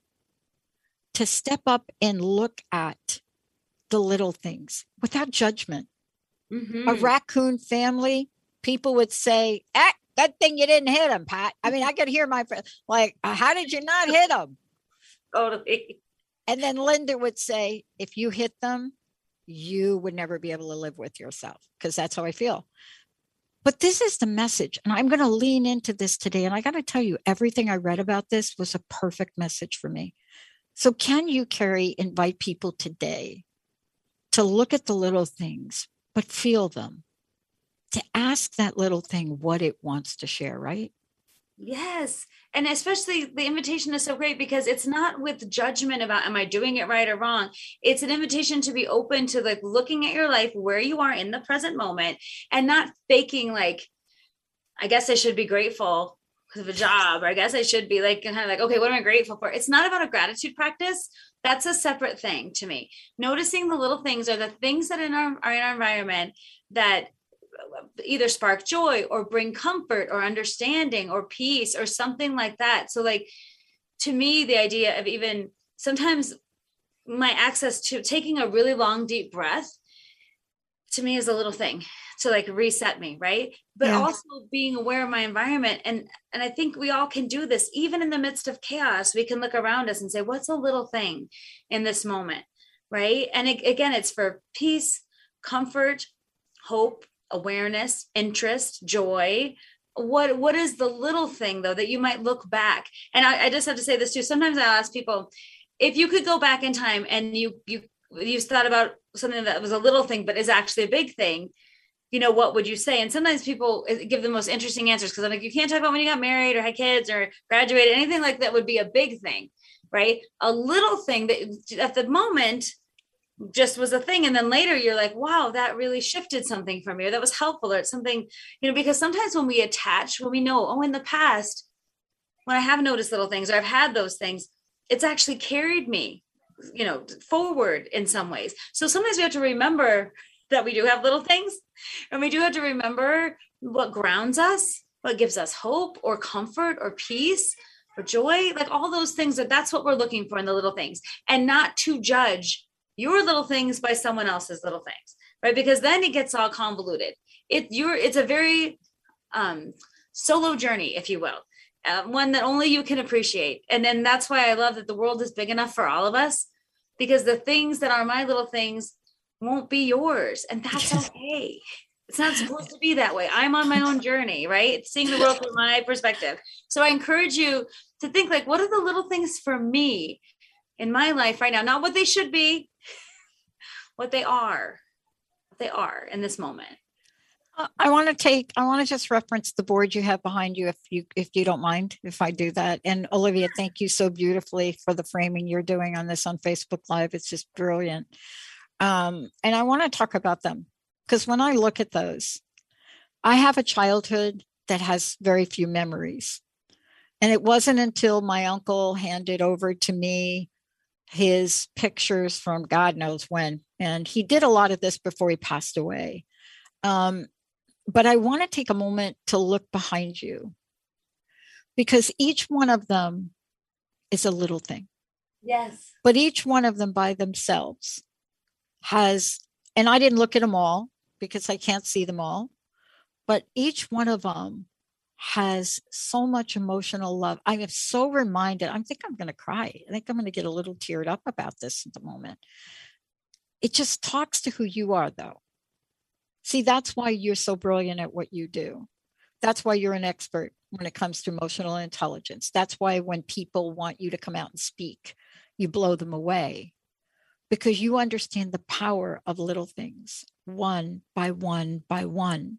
Speaker 2: to step up and look at the little things without judgment? Mm-hmm. A raccoon family, people would say, eh, good thing you didn't hit him, Pat. I mean, I could hear my friend like, how did you not hit him?
Speaker 3: Totally.
Speaker 2: And then Linda would say, if you hit them, you would never be able to live with yourself, because that's how I feel. But this is the message. And I'm going to lean into this today. And I got to tell you, everything I read about this was a perfect message for me. So can you, Carrie, invite people today to look at the little things, but feel them, to ask that little thing what it wants to share, right?
Speaker 3: Yes. And especially the invitation is so great, because it's not with judgment about, am I doing it right or wrong? It's an invitation to be open to like looking at your life, where you are in the present moment, and not faking like, I guess I should be grateful because of a job, or I guess I should be like, kind of like, okay, what am I grateful for? It's not about a gratitude practice. That's a separate thing to me. Noticing the little things are the things that in our, are in our environment that either spark joy or bring comfort or understanding or peace or something like that. So like, to me, the idea of even sometimes my access to taking a really long, deep breath to me is a little thing to like reset me. Right. But yeah. also being aware of my environment. And, and I think we all can do this, even in the midst of chaos. We can look around us and say, what's a little thing in this moment? Right. And it, again, it's for peace, comfort, hope, awareness, interest, joy. What, what is the little thing though, that you might look back? And I, I just have to say this too. Sometimes I ask people, if you could go back in time and you, you, you thought about something that was a little thing, but is actually a big thing, you know, what would you say? And sometimes people give the most interesting answers because I'm like, you can't talk about when you got married or had kids or graduated, anything like that would be a big thing, right? A little thing that at the moment just was a thing. And then later you're like, wow, that really shifted something for me, or that was helpful, or it's something, you know, because sometimes when we attach, when we know, oh, in the past, when I have noticed little things or I've had those things, it's actually carried me, you know, forward in some ways. So sometimes we have to remember that we do have little things, and we do have to remember what grounds us, what gives us hope or comfort or peace or joy, like all those things. That that's what we're looking for in the little things, and not to judge your little things by someone else's little things, right? Because then it gets all convoluted. It you're it's a very um, solo journey, if you will, uh, one that only you can appreciate. And then that's why I love that the world is big enough for all of us, because the things that are my little things won't be yours, and that's okay. It's not supposed to be that way. I'm on my own journey, right? Seeing the world from my perspective. So I encourage you to think like, what are the little things for me in my life right now? Not what they should be, what they are, what they are in this moment.
Speaker 2: I want to take, I want to just reference the board you have behind you, if you, if you don't mind, if I do that. And Olivia, thank you so beautifully for the framing you're doing on this on Facebook Live. It's just brilliant. Um, and I want to talk about them because when I look at those, I have a childhood that has very few memories. And it wasn't until my uncle handed over to me his pictures from God knows when. And he did a lot of this before he passed away. Um, but I want to take a moment to look behind you, because each one of them is a little thing.
Speaker 3: Yes.
Speaker 2: But each one of them by themselves has, and I didn't look at them all because I can't see them all, but each one of them has so much emotional love. I am so reminded, I think I'm going to cry. I think I'm going to get a little teared up about this at the moment. It just talks to who you are, though. See, that's why you're so brilliant at what you do. That's why you're an expert when it comes to emotional intelligence. That's why when people want you to come out and speak, you blow them away, because you understand the power of little things, one by one by one.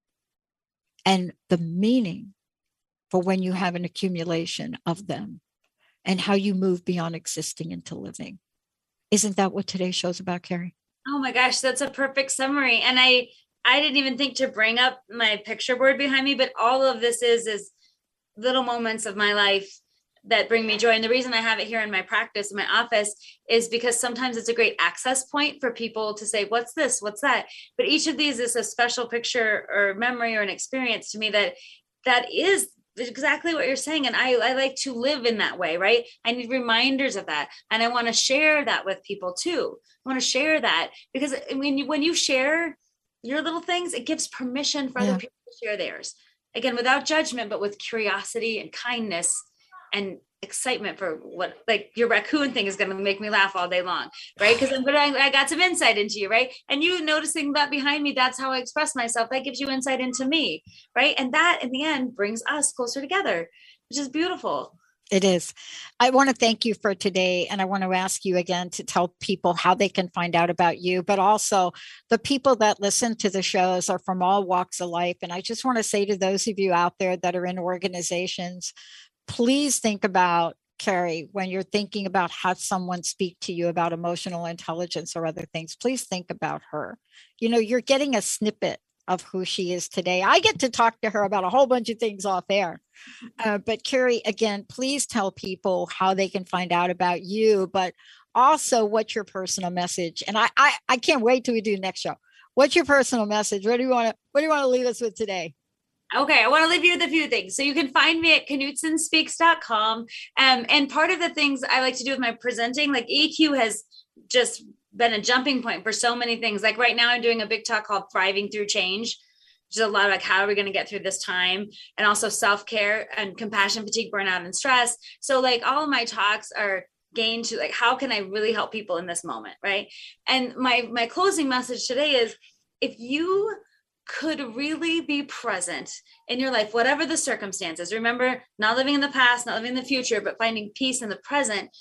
Speaker 2: And the meaning for when you have an accumulation of them and how you move beyond existing into living. Isn't that what today's show's about, Carrie?
Speaker 3: Oh my gosh, that's a perfect summary. And I, I didn't even think to bring up my picture board behind me, but all of this is, is little moments of my life that bring me joy. And the reason I have it here in my practice, in my office, is because sometimes it's a great access point for people to say, what's this? What's that? But each of these is a special picture or memory or an experience to me that that is exactly what you're saying. And I, I like to live in that way, right? I need reminders of that. And I want to share that with people too. I want to share that because when you, when you share your little things, it gives permission for yeah. other people to share theirs. Again, without judgment, but with curiosity and kindness and excitement for what, like your raccoon thing is going to make me laugh all day long, right? Because I'm I, I got some insight into you, right? And you noticing that behind me, that's how I express myself. That gives you insight into me, right? And that in the end brings us closer together, which is beautiful.
Speaker 2: It is. I want to thank you for today. And I want to ask you again to tell people how they can find out about you, but also the people that listen to the shows are from all walks of life. And I just want to say to those of you out there that are in organizations, please think about Carrie when you're thinking about how someone speak to you about emotional intelligence or other things. Please think about her. You know, you're getting a snippet of who she is today. I get to talk to her about a whole bunch of things off air. Uh, but Carrie, again, please tell people how they can find out about you, but also what's your personal message. And I, I, I can't wait till we do the next show. What's your personal message? What do you want to, what do you want to leave us with today?
Speaker 3: Okay, I want to leave you with a few things. So you can find me at knutson speaks dot com. Um, and part of the things I like to do with my presenting, like E Q has just been a jumping point for so many things. Like right now I'm doing a big talk called Thriving Through Change, which is a lot of like, how are we going to get through this time? And also self-care and compassion, fatigue, burnout, and stress. So like all of my talks are gained to like, how can I really help people in this moment, right? And my my closing message today is, if you could really be present in your life, whatever the circumstances, remember, not living in the past, not living in the future, but finding peace in the present.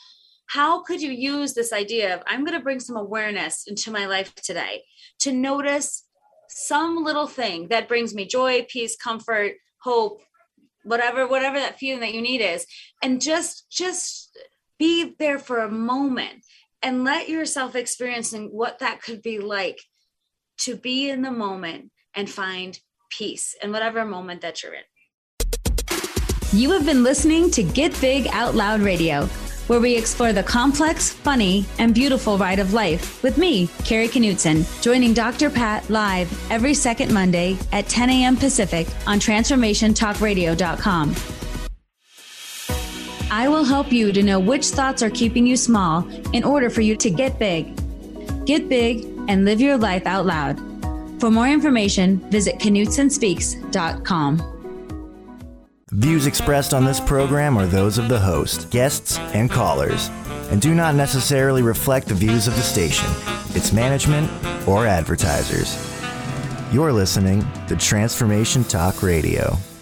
Speaker 3: how could you use this idea of, I'm going to bring some awareness into my life today to notice some little thing that brings me joy, peace, comfort, hope, whatever, whatever that feeling that you need is. And just, just be there for a moment and let yourself experiencing what that could be like to be in the moment and find peace in whatever moment that you're in.
Speaker 1: You have been listening to Get Big Out Loud Radio, where we explore the complex, funny, and beautiful ride of life with me, Carrie Knutson, joining Doctor Pat live every second Monday at ten a.m. Pacific on transformation talk radio dot com. I will help you to know which thoughts are keeping you small in order for you to get big. Get big and live your life out loud. For more information, visit Knutson Speaks dot com.
Speaker 10: Views expressed on this program are those of the host, guests, and callers, and do not necessarily reflect the views of the station, its management, or advertisers. You're listening to Transformation Talk Radio.